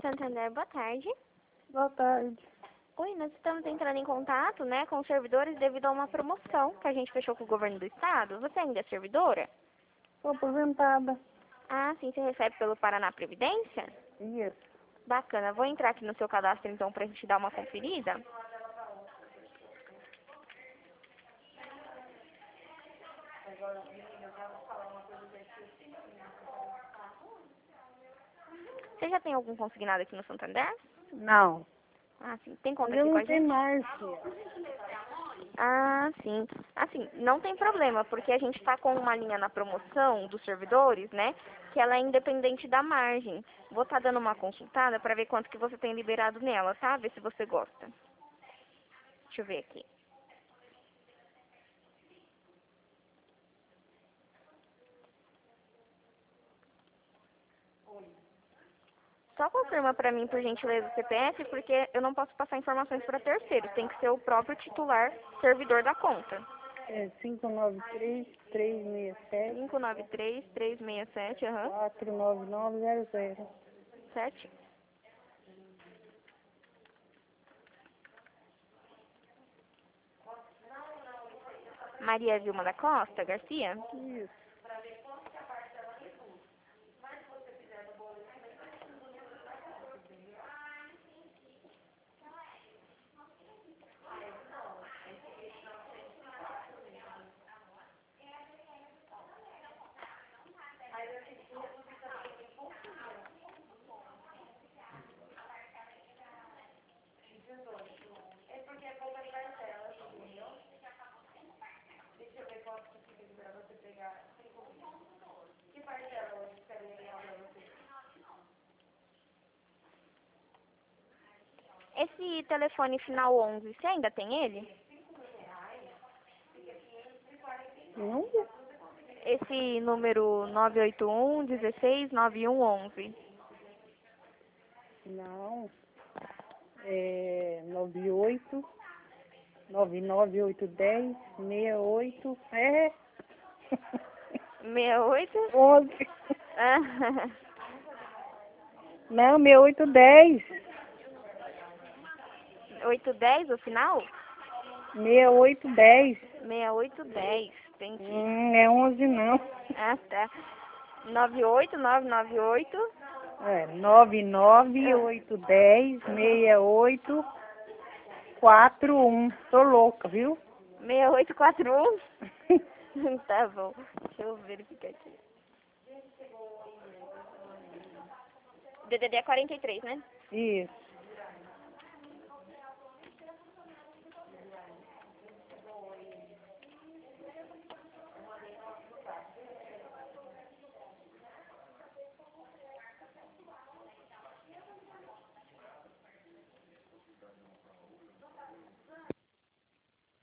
Santander, boa tarde. Boa tarde. Oi, nós estamos entrando em contato, né, com os servidores devido a uma promoção que a gente fechou com o governo do estado. Você ainda é servidora? Estou aposentada. Ah, sim, você recebe pelo Paraná Previdência? Isso. Bacana, vou entrar aqui no seu cadastro então pra gente dar uma conferida. Você já tem algum consignado aqui no Santander? Não. Ah, sim. Tem conta Eu aqui com não a tenho gente? mais, filha. Ah, sim. Assim, não tem problema, porque a gente está com uma linha na promoção dos servidores, né? Que ela é independente da margem. Vou estar dando uma consultada para ver quanto que você tem liberado nela, tá? Ver se você gosta. Deixa eu ver aqui. Só confirma para mim, por gentileza, o CPF, porque eu não posso passar informações para terceiros. Tem que ser o próprio titular servidor da conta. É 593-367-49900. 593-367, aham. 7. Maria Vilma da Costa Garcia? Isso. Esse telefone final 11, você ainda tem ele? Não? Esse número 981-16-9111. Não. É 98-99810-68. É. 68? 11. Ah, Não, 6810. 810 o final? 6810. 6810, entendi. É 11 não. Ah, tá. 98998. É 99810-6841. Tô louca, viu? 6841? Tá bom. Deixa eu verificar aqui. DDD é 43, né? Isso.